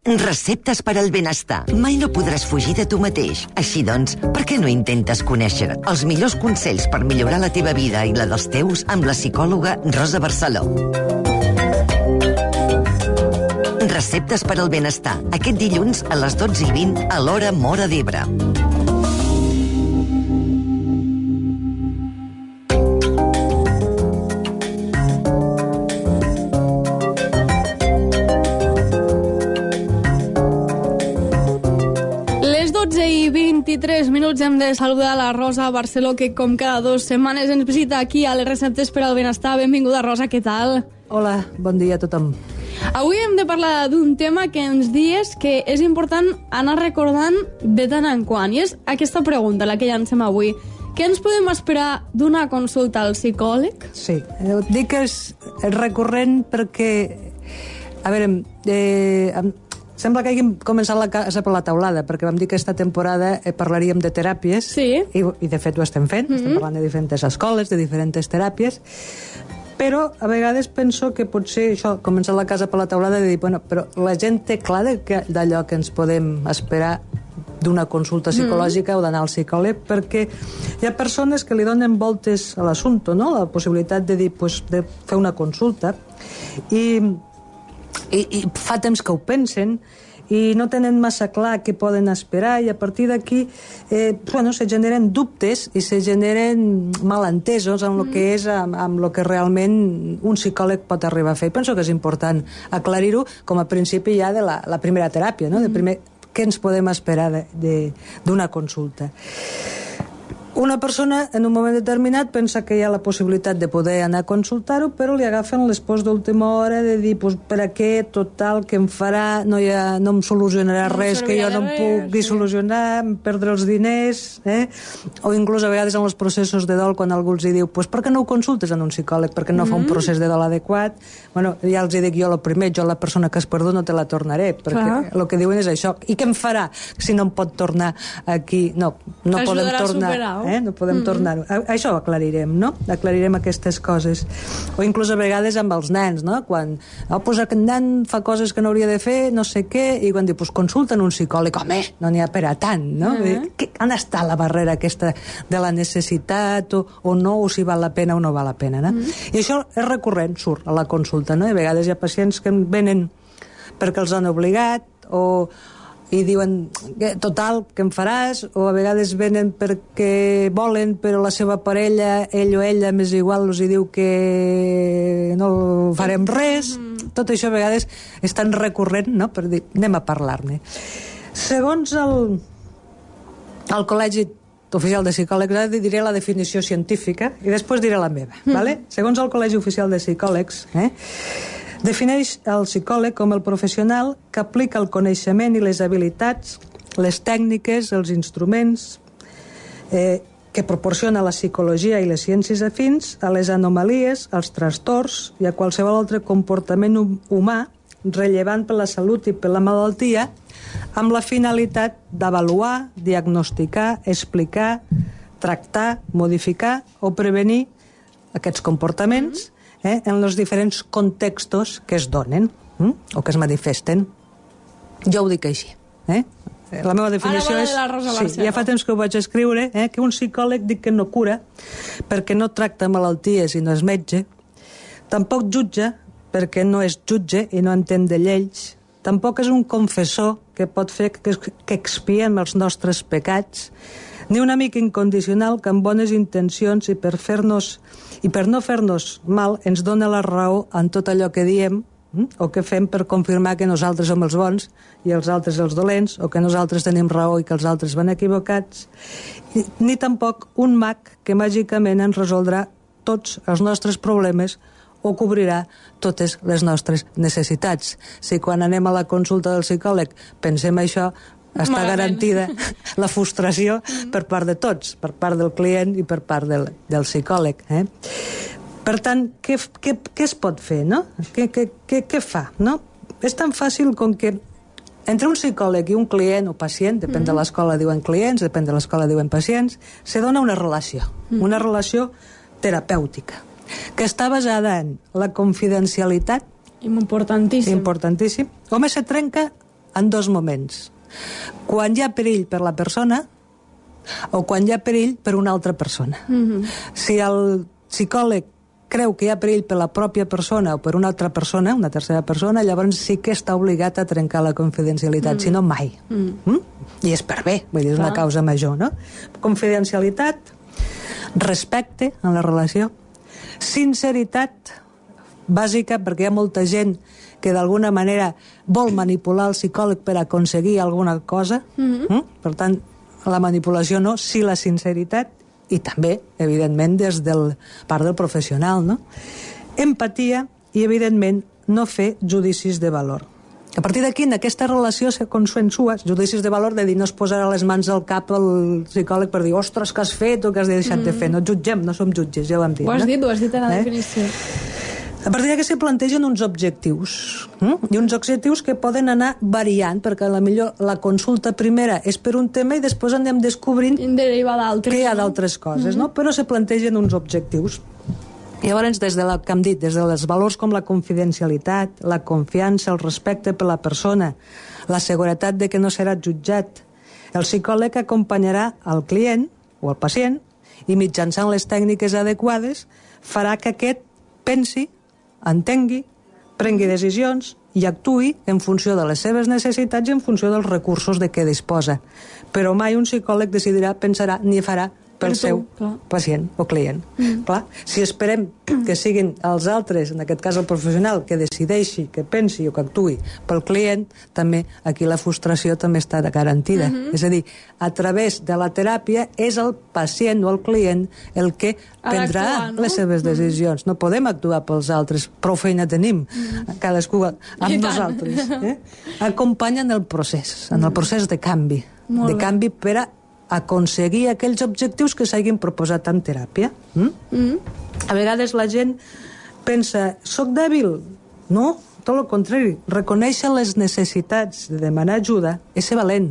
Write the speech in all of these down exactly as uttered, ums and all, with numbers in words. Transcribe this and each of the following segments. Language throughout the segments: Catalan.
Receptes per al benestar. Mai no podràs fugir de tu mateix. Així doncs, per què no intentes conèixer els millors consells per millorar la teva vida i la dels teus amb la psicòloga Rosa Barceló? Receptes per al benestar. Aquest dilluns a les dotze i vint a l'hora Móra d'Ebre. vint-i-tres minuts hem de saludar la Rosa Barceló, que com cada dues setmanes ens visita aquí a les receptes per al benestar. Benvinguda, Rosa, què tal? Hola, bon dia a tothom. Avui hem de parlar d'un tema que ens dies que és important anar recordant de tant en quant, i és aquesta pregunta, la que llancem avui. Què ens podem esperar d'una consulta al psicòleg? Sí, dic que és recurrent perquè, a veure, eh, sembla que hàgim començat la casa per la taulada, perquè vam dir que aquesta temporada eh, parlaríem de teràpies, sí. i, i de fet ho estem fent, mm-hmm. estem parlant de diferents escoles, de diferents teràpies, però a vegades penso que potser això, començar la casa per la taulada, de dir, bueno, però la gent té clar d'allò que ens podem esperar d'una consulta psicològica mm. o d'anar al psicòleg, perquè hi ha persones que li donen voltes a l'assumpte, no? La possibilitat de dir, pues, de fer una consulta, i I, i fa temps que ho pensen i no tenen massa clar què poden esperar, i a partir d'aquí eh, bueno, se generen dubtes i se generen malentesos amb el que és, amb, amb el que realment un psicòleg pot arribar a fer. Penso que és important aclarir-ho com a principi ja de la, la primera teràpia, no? De primer, què ens podem esperar d'una consulta. Una persona en un moment determinat pensa que hi ha la possibilitat de poder anar a consultar-ho, però li agafen les pors d'última hora de dir, pues, per a què, total, què em farà, no, hi ha, no em solucionarà no res que jo no em pugui sí. solucionar, em perdre els diners, eh? O inclús a vegades en els processos de dol, quan algú els diu, pues, per què no ho consultes en un psicòleg, perquè no mm -hmm. fa un procés de dol adequat? Bueno, ja els dic jo el primer, jo la persona que has perdut no te la tornaré, perquè el que diuen és això. I què em farà si no em pot tornar aquí? No, no podem tornar... Eh? No podem mm-hmm. tornar-ho. Això ho aclarirem, no? Aclarirem aquestes coses. O inclús a vegades amb els nens, no? Quan, oh, pues aquest nen fa coses que no hauria de fer, no sé què, i quan diu, pues consulten un psicòleg, home, no n'hi ha per a tant, no? Mm-hmm. Que, on està la barrera aquesta de la necessitat o, o no, o si val la pena o no val la pena, no? Mm-hmm. I això és recurrent, surt a la consulta, no? I a vegades hi ha pacients que venen perquè els han obligat, o i diuen, total, què em faràs? O a vegades venen perquè volen, però la seva parella, ell o ella, més igual, els diu que no farem res. Mm. Tot això a vegades és tan recurrent, no?, per dir, anem a parlar-ne. Segons el, el Col·legi Oficial de Psicòlegs, diré la definició científica i després diré la meva, mm. vale? Segons el Col·legi Oficial de Psicòlegs, eh, defineix el psicòleg com el professional que aplica el coneixement i les habilitats, les tècniques, els instruments eh, que proporciona la psicologia i les ciències afins a les anomalies, als trastorns i a qualsevol altre comportament humà rellevant per la salut i per la malaltia, amb la finalitat d'avaluar, diagnosticar, explicar, tractar, modificar o prevenir aquests comportaments Eh, en els diferents contextos que es donen hm? o que es manifesten. Jo ho dic així. Eh? La meva definició és... Sí, ja fa temps que ho vaig escriure, eh, que un psicòleg dic que no cura perquè no tracta malalties i no és metge, tampoc jutja perquè no és jutge i no entén de lleis, tampoc és un confessor que pot fer que, que expiem els nostres pecats, ni un amic incondicional que amb bones intencions i per fer-nos i per no fer-nos mal ens dona la raó en tot allò que diem hm? o que fem per confirmar que nosaltres som els bons i els altres els dolents, o que nosaltres tenim raó i que els altres van equivocats, ni, ni tampoc un mag que màgicament ens resoldrà tots els nostres problemes o cobrirà totes les nostres necessitats. Si quan anem a la consulta del psicòleg pensem això, està Malament. garantida la frustració per part de tots, per part del client i per part del, del psicòleg. Eh? Per tant, què, què, què es pot fer, no? Què, què, què, què fa, no? És tan fàcil com que entre un psicòleg i un client o pacient, depèn mm-hmm. de l'escola diuen clients, depèn de l'escola diuen pacients, se dona una relació, mm-hmm. una relació terapèutica, que està basada en la confidencialitat, importantíssim, importantíssim. Home, se trenca en dos moments. Quan hi ha perill per la persona o quan hi ha perill per una altra persona. Mm-hmm. Si el psicòleg creu que hi ha perill per la pròpia persona o per una altra persona, una tercera persona, llavors sí que està obligat a trencar la confidencialitat, mm. si no mai. Mm. Mm? I és per bé, vull dir, és una causa major, no? Confidencialitat, respecte en la relació, sinceritat bàsica, perquè hi ha molta gent que d'alguna manera vol manipular el psicòleg per aconseguir alguna cosa. Mm-hmm. Mm? Per tant, la manipulació no, sí la sinceritat, i també, evidentment, des del part del professional, no? Empatia i, evidentment, no fer judicis de valor. A partir d'aquí, en aquesta relació se consensua judicis de valor de dir no es posarà les mans al cap al psicòleg per dir ostres, què has fet o què has deixat mm. de fer. No jutgem, no som jutges, ja ho hem dit. Ho has no? dit, ho has dit a la eh? definició. A partir d'aquí se plantegen uns objectius, hm? i uns objectius que poden anar variant, perquè a la millor la consulta primera és per un tema i després anem descobrint deriva d'altres, que hi ha d'altres coses, mm-hmm. no? Però se plantegen uns objectius. Llavors, des de la que hem dit, des dels valors com la confidencialitat, la confiança, el respecte per la persona, la seguretat de que no serà jutjat, el psicòleg acompanyarà el client o el pacient i mitjançant les tècniques adequades farà que aquest pensi, entengui, prengui decisions i actuï en funció de les seves necessitats i en funció dels recursos de què disposa. Però mai un psicòleg decidirà, pensarà ni farà pel seu clar. Pacient o client. Mm. Clar, si esperem que siguin els altres, en aquest cas el professional, que decideixi, que pensi o que actuï pel client, també aquí la frustració també està garantida. Mm-hmm. És a dir, a través de la teràpia és el pacient o el client el que prendrà actuar, no? les seves decisions. Mm. No podem actuar pels altres, prou feina tenim, mm. cadascú amb nosaltres. Eh? Acompanyen el procés, en el procés de canvi, Molt de bé. canvi per a aconseguir aquells objectius que s'hagin proposat en teràpia. Mm? Mm. A vegades la gent pensa, soc dèbil? No, tot el contrari. Reconèixer les necessitats de demanar ajuda és ser valent.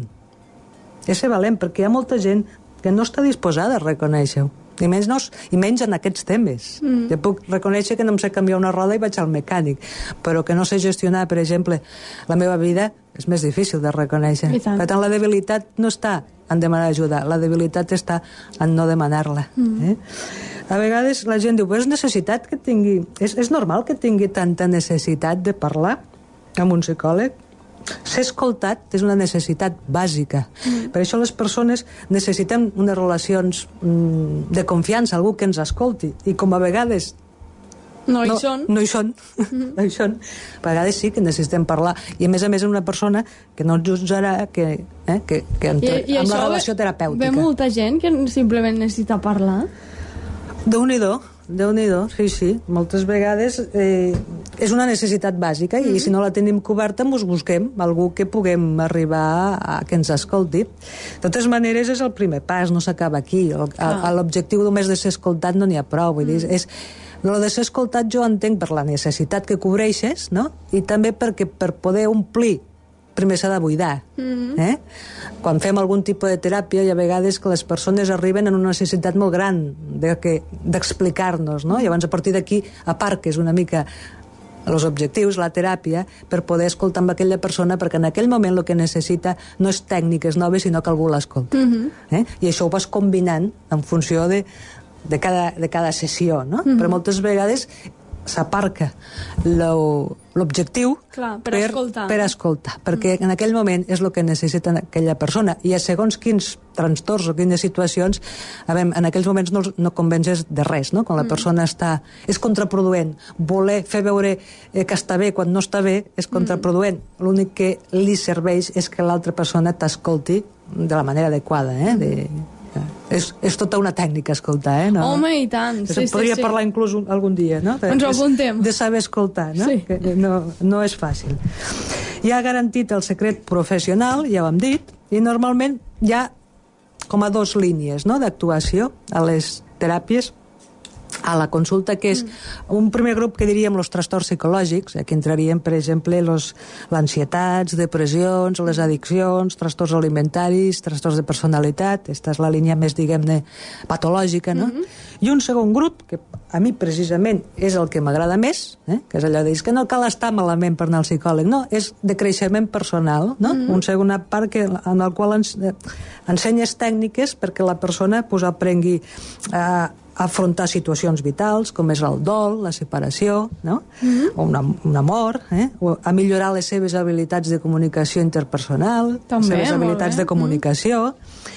És ser valent, perquè hi ha molta gent que no està disposada a reconèixer-ho. I menys, no, i menys en aquests temes. Mm. Jo puc reconèixer que no em sé canviar una roda i vaig al mecànic, però que no sé gestionar, per exemple, la meva vida és més difícil de reconèixer. Per tant, la debilitat no està en demanar ajuda, la debilitat està en no demanar-la. Mm. Eh? A vegades la gent diu, però és necessitat que tingui... És, és normal que tingui tanta necessitat de parlar amb un psicòleg? Ser escoltat és una necessitat bàsica. Mm. Per això les persones necessitem unes relacions mm, de confiança, algú que ens escolti. I com a vegades no hi no, són, no hi són, mm. no hi són. A vegades sí que necessitem parlar. I a més a més una persona que no ens jutjarà, que, eh, que, que entre, I, i amb la relació terapèutica. Ve molta gent que simplement necessita parlar? Déu-n'hi-do. Déu-n'hi-do, sí, sí. Moltes vegades eh, és una necessitat bàsica i mm-hmm. si no la tenim coberta ens busquem algú que puguem arribar a que ens escolti. De totes maneres és el primer pas, no s'acaba aquí. L'objectiu només de ser escoltat no n'hi ha prou. Vull dir, és, el de ser escoltat jo entenc per la necessitat que cobreixes, no? I també perquè per poder omplir primer s'ha de buidar. Mm-hmm. eh? Quan fem algun tipus de teràpia hi ha vegades que les persones arriben en una necessitat molt gran de que, d'explicar-nos, no? Llavors a partir d'aquí aparques una mica els objectius, la teràpia, per poder escoltar amb aquella persona, perquè en aquell moment el que necessita no és tècniques noves, sinó que algú l'escolta. Mm-hmm. eh? I això ho vas combinant en funció de, de, cada, de cada sessió, no? Mm-hmm. Però moltes vegades s'aparca l'objectiu Clar, per, per escoltar. per escoltar, perquè mm. en aquell moment és el que necessita aquella persona, i a segons quins trastorns o quines situacions, a veure, en aquells moments no, no convences de res, no? Quan la mm. persona està... És contraproduent. Voler fer veure eh, que està bé quan no està bé és contraproduent. Mm. L'únic que li serveix és que l'altra persona t'escolti de la manera adequada, eh? De... És, és tota una tècnica escoltar, eh? No? Home, i tant. Sí, podria sí, sí. parlar inclús un, algun dia, no? De, Ens ho apuntem. De saber escoltar, no? Sí. Que no, no és fàcil. Ja ha garantit el secret professional, ja ho hem dit, i normalment hi ha com a dos línies, no?, d'actuació a les teràpies. a la consulta, que és un primer grup que diríem els trastorns psicològics, aquí entrarien, per exemple, l'ansietats, depressions, les addiccions, trastorns alimentaris, trastorns de personalitat, aquesta és la línia més, diguem-ne, patològica, no? Mm-hmm. I un segon grup, que a mi precisament és el que m'agrada més, eh? que és allò de dir que no cal estar malament per anar al psicòleg, no, és de creixement personal, no? Mm-hmm. Un segona part que, en el qual ens, eh, ensenyes tècniques perquè la persona pues, aprengui a eh, afrontar situacions vitals, com és el dol, la separació, no? Mm-hmm. o una, un amor, eh? o a millorar les seves habilitats de comunicació interpersonal, també, les seves habilitats de comunicació, mm.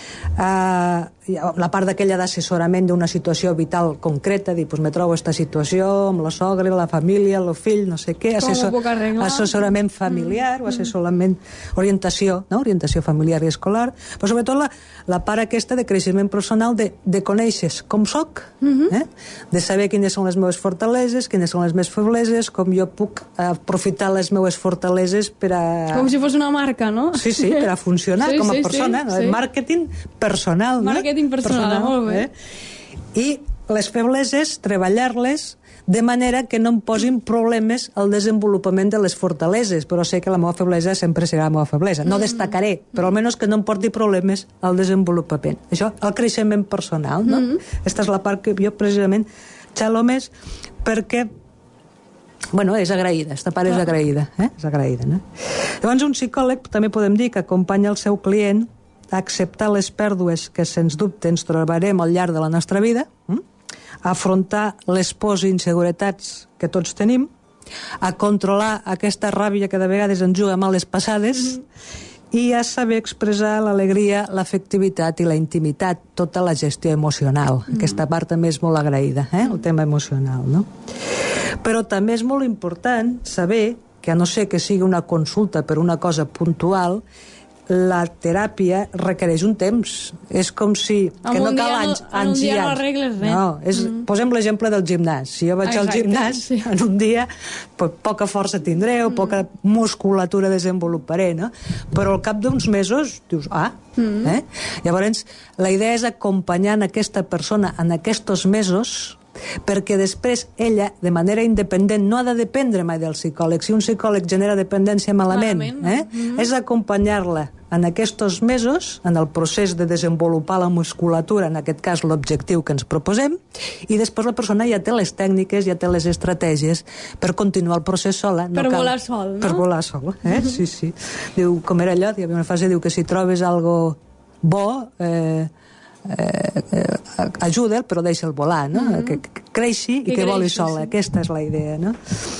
Uh, la part d'aquella d'assessorament d'una situació vital concreta, dir, pues me trobo aquesta situació amb la sogra, la família, el fill, no sé què, assessor, assessorament familiar mm. o assessorament, orientació, no? Orientació familiar i escolar, però sobretot la, la part aquesta de creixement personal, de, de conèixer com soc, mm-hmm. eh? de saber quines són les meves fortaleses, quines són les meves febleses, com jo puc aprofitar les meves fortaleses per a... Com si fos una marca, no? Sí, sí, per a funcionar sí, com a sí, persona, sí, no? Sí. Màrqueting personal, no? Marketing personal, personal, molt bé. Eh? I les febleses, treballar-les de manera que no em posin problemes al desenvolupament de les fortaleses, però sé que la meva feblesa sempre serà la meva feblesa. No destacaré, però almenys que no em porti problemes al desenvolupament. Això, el creixement personal, no? Mm-hmm. Aquesta és la part que jo precisament xalo més, perquè bueno, és agraïda, esta part és agraïda, eh? És agraïda, no? Llavors, un psicòleg també podem dir que acompanya el seu client a acceptar les pèrdues que, sens dubte, ens trobarem al llarg de la nostra vida, hm? a afrontar les pors i inseguretats que tots tenim, a controlar aquesta ràbia que de vegades ens juga males passades, mm-hmm. i a saber expressar l'alegria, l'afectivitat i la intimitat, tota la gestió emocional. Mm-hmm. Aquesta part també és molt agraïda, eh? el tema emocional, no? Però també és molt important saber que, a no ser que sigui una consulta per una cosa puntual, la teràpia requereix un temps. És com si... En que no cal no, anys, en anys un dia i no anys. arregles res. No, és, mm. Posem l'exemple del gimnàs. Si jo vaig Exacte, al gimnàs, sí. en un dia pues, poca força tindré o mm. poca musculatura desenvoluparé, no? Però al cap d'uns mesos dius, ah, mm. eh? Llavors, la idea és acompanyar aquesta persona en aquests mesos perquè després ella, de manera independent, no ha de dependre mai del psicòleg. Si un psicòleg genera dependència malament, malament eh? mm-hmm. és acompanyar-la en aquests mesos, en el procés de desenvolupar la musculatura, en aquest cas l'objectiu que ens proposem, i després la persona ja té les tècniques, ja té les estratègies per continuar el procés sola. No per cal... volar sol, no? Per volar sol, eh? Sí, sí. Diu, com era allò, hi havia una frase, diu que si trobes algo bo... Eh, Eh, eh, ajuda'l però deixa'l volar, no? Mm-hmm. que, que creixi i que, que voli sola, sí. Aquesta és la idea, no?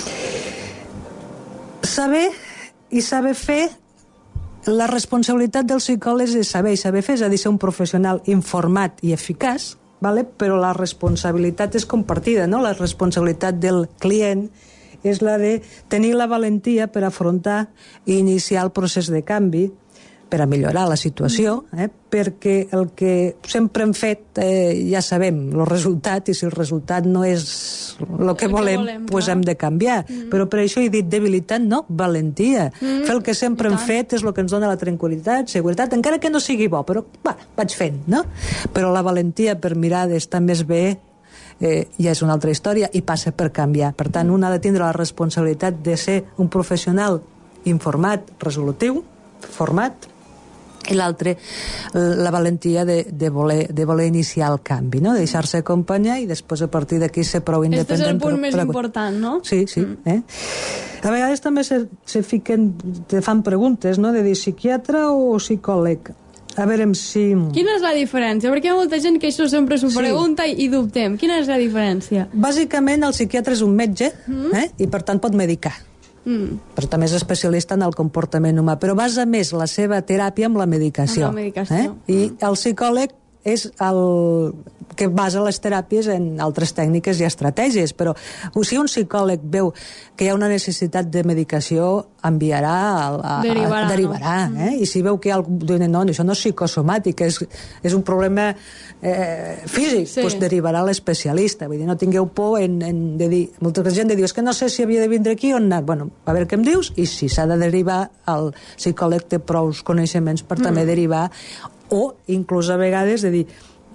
Saber i saber fer, la responsabilitat del psicòleg és saber i saber fer, és a dir, ser un professional informat i eficaç, vale? Però la responsabilitat és compartida, no? La responsabilitat del client és la de tenir la valentia per afrontar i iniciar el procés de canvi, per a millorar la situació, eh? perquè el que sempre hem fet eh, ja sabem el resultat, i si el resultat no és el que volem, el volem pues hem de canviar. Mm. Però per això he dit debilitat, no, valentia. Mm. Fer el que sempre hem fet és el que ens dona la tranquil·litat, seguretat, encara que no sigui bo, però va, vaig fent, no? Però la valentia per mirar d'estar més bé eh, ja és una altra història i passa per canviar. Per tant, un ha de tindre la responsabilitat de ser un professional informat, resolutiu, format, i l'altre, la valentia de, de, voler, de voler iniciar el canvi, no? Deixar-se acompanyar i després a partir d'aquí ser prou independent. Este és el punt per, més per... important, no? Sí, sí. Mm. Eh? A vegades també se, se fiquen, te fan preguntes, no? De dir psiquiatre o psicòleg. A veure si... Quina és la diferència? Perquè hi ha molta gent que això sempre s'ho sí. pregunta i, i dubtem. Quina és la diferència? Bàsicament, el psiquiatre és un metge, mm. eh? i per tant pot medicar. Mm. Però també és especialista en el comportament humà, però basa més la seva teràpia amb la medicació, amb la medicació. Eh? I el psicòleg és el que basa les teràpies en altres tècniques i estratègies, però si un psicòleg veu que hi ha una necessitat de medicació, enviarà a, a, derivarà, a, derivarà no? eh? I si veu que hi ha algú diuen, no, això no és psicosomàtic, és, és un problema eh, físic, sí. doncs derivarà a l'especialista. Vull dir, no tingueu por en, en de dir, molta gent de dir, és que no sé si havia de vindre aquí o on anar. Bueno, a veure què em dius, i si s'ha de derivar, el psicòleg té prous coneixements per mm. també derivar, o inclús a vegades de dir,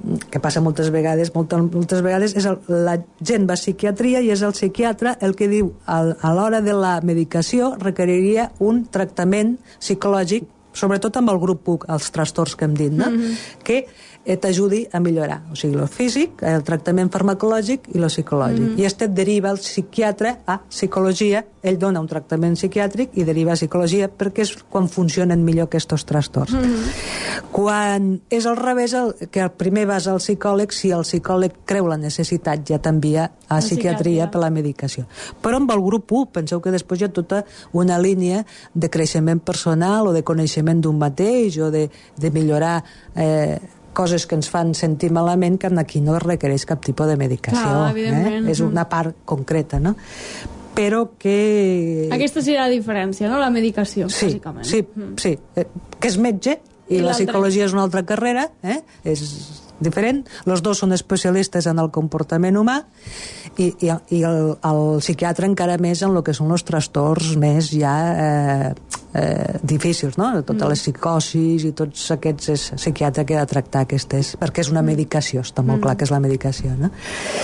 que passa moltes vegades, moltes, moltes vegades és el, la gent va a psiquiatria i és el psiquiatre el que diu al, a l'hora de la medicació requeriria un tractament psicològic, sobretot amb el grup U, els trastorns que hem dit, no? Mm-hmm. que t'ajudi a millorar, o sigui, el físic, el tractament farmacològic i el psicològic. Mm-hmm. I este deriva el psiquiatre a psicologia, ell dona un tractament psiquiàtric i deriva a psicologia perquè és quan funcionen millor aquests trastorns. Mm-hmm. Quan és al revés, el, que el primer vas al psicòleg, si el psicòleg creu la necessitat ja t'envia a la psiquiatria per la medicació. Però amb el grup U, penseu que després hi ha tota una línia de creixement personal o de coneixement d'un mateix o de, de millorar eh, coses que ens fan sentir malament que aquí no es requereix cap tipus de medicació. Clar, eh? És una part concreta, no? Però que... Aquesta seria la diferència, no? La medicació, sí, bàsicament. Sí, mm. sí. Eh, que és metge i, I la psicologia és una altra carrera, eh? És diferent. Els dos són especialistes en el comportament humà i, i, i el, el psiquiatre encara més en el que són els trastorns més ja eh, eh, difícils, no? Totes les psicosis i tots aquests és psiquiatre que ha de tractar aquestes, perquè és una medicació, està molt clar que és la medicació, no?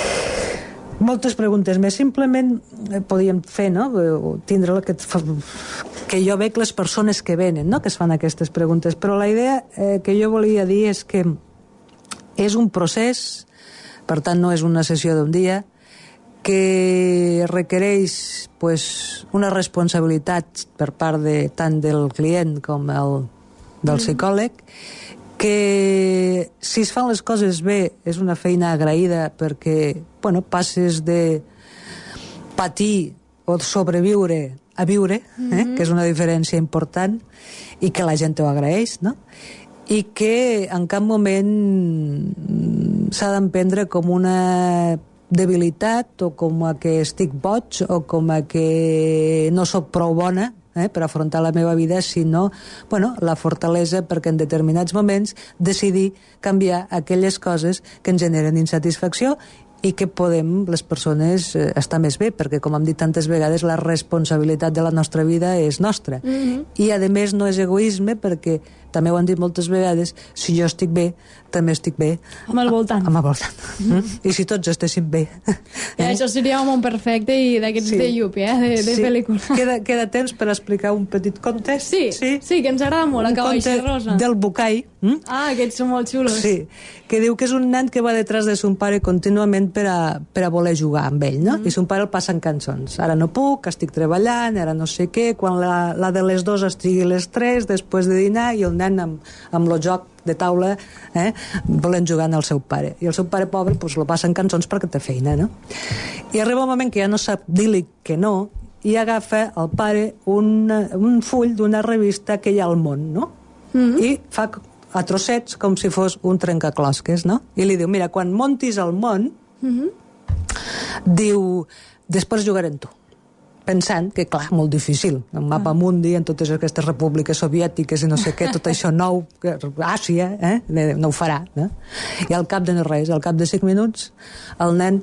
Moltes preguntes més. Simplement eh, podíem fer, no? Tindre aquest... que jo veig les persones que venen, no? Que es fan aquestes preguntes, però la idea eh, que jo volia dir és que és un procés, per tant no és una sessió d'un dia, que requereix pues, una responsabilitat per part de, tant del client com el, del psicòleg, que si es fan les coses bé és una feina agraïda perquè bueno, passes de patir o sobreviure a viure, eh? Mm-hmm. que és una diferència important i que la gent ho agraeix, no? I que en cap moment s'ha d'emprendre com una debilitat o com a que estic boig o com a que no sóc prou bona eh, per afrontar la meva vida, sinó bueno, la fortalesa perquè en determinats moments decidir canviar aquelles coses que ens generen insatisfacció i que podem, les persones, eh, estar més bé, perquè, com hem dit tantes vegades, la responsabilitat de la nostra vida és nostra. Mm-hmm. I, a més, no és egoisme, perquè, també ho han dit moltes vegades, si jo estic bé, també estic bé. Amb el voltant. Amb el voltant. Mm-hmm. I si tots estéssim bé. Ja, això seria un món perfecte i d'aquests sí. de Yuppie, eh? de, de sí. pel·lícula. Queda, queda temps per explicar un petit conte? Sí, sí, sí que ens agrada molt, el cavall rosa. Un conte del Bucay. Mm? Ah, aquests són molt xulos. Sí, que diu que és un nen que va detrás de son pare contínuament per a, per a voler jugar amb ell, no? Mm. I son pare el passa en cançons. Ara no puc, estic treballant, ara no sé què, quan la, la de les dos estigui les tres, després de dinar, i el nen amb, amb el joc de taula eh, volen jugar amb el seu pare. I el seu pare pobre pues, lo passa en cançons perquè té feina, no? I arriba un moment que ja no sap dir-li que no i agafa el pare un, un full d'una revista que hi ha al món, no? Mm. I fa a trossets com si fos un trencaclosques, no? I li diu, mira, quan montis al món, mm-hmm. diu, després jugaré amb tu. Pensant que, clar, molt difícil. Un mapa ah. mundi, en totes aquestes repúbliques soviètiques i no sé què, tot això nou, Àsia, eh? no ho farà. No? I al cap de no res, al cap de cinc minuts, el nen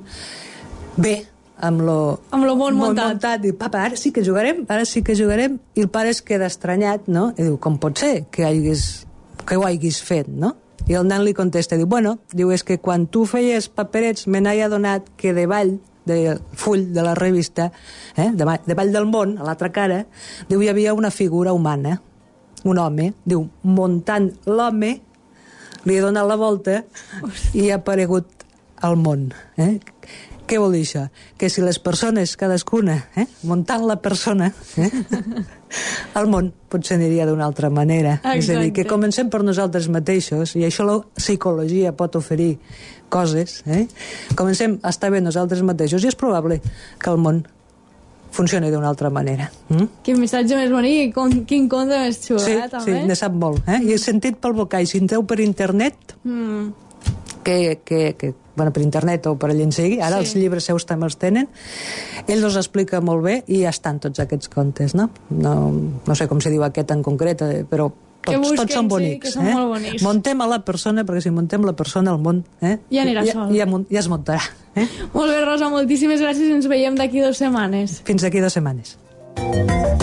ve amb lo, amb lo món muntat. muntat. Diu, papa, ara sí que jugarem, ara sí que jugarem. I el pare es queda estranyat, no? I diu, com pot ser que haguis que ho hagis fet, no? I el nen li contesta, diu, bueno, diu, és que quan tu feies paperets me n'he adonat que davall del full de la revista, eh, davall del món, a l'altra cara, diu, hi havia una figura humana, un home, diu, muntant l'home, li ha donat la volta i ha aparegut al món, eh? Què vol dir això? Que si les persones, cadascuna, eh, muntant la persona, eh, el món potser aniria d'una altra manera. Exacte. És a dir, que comencem per nosaltres mateixos, i això la psicologia pot oferir coses, eh? Comencem a estar bé nosaltres mateixos i és probable que el món funcioni d'una altra manera. Mm? Quin missatge més bonic, quin conte més xulo, sí, eh, també? Sí, ne sap molt. Eh? I he sentit pel Bucay, si entreu per internet, mm. que, que, que bueno, per internet o per allà en sigui, ara sí. els llibres seus també els tenen, ell els explica molt bé i ja estan tots aquests contes, no? No, no sé com se diu aquest en concret, però tots, busquen, tots són bonics. Sí, que són eh? molt bonics. Montem a la persona, perquè si montem la persona al món, eh? ja anirà ja, sol. Ja, ja es muntarà. Eh? Molt bé, Rosa, moltíssimes gràcies i ens veiem d'aquí dues setmanes. Fins d'aquí dues setmanes.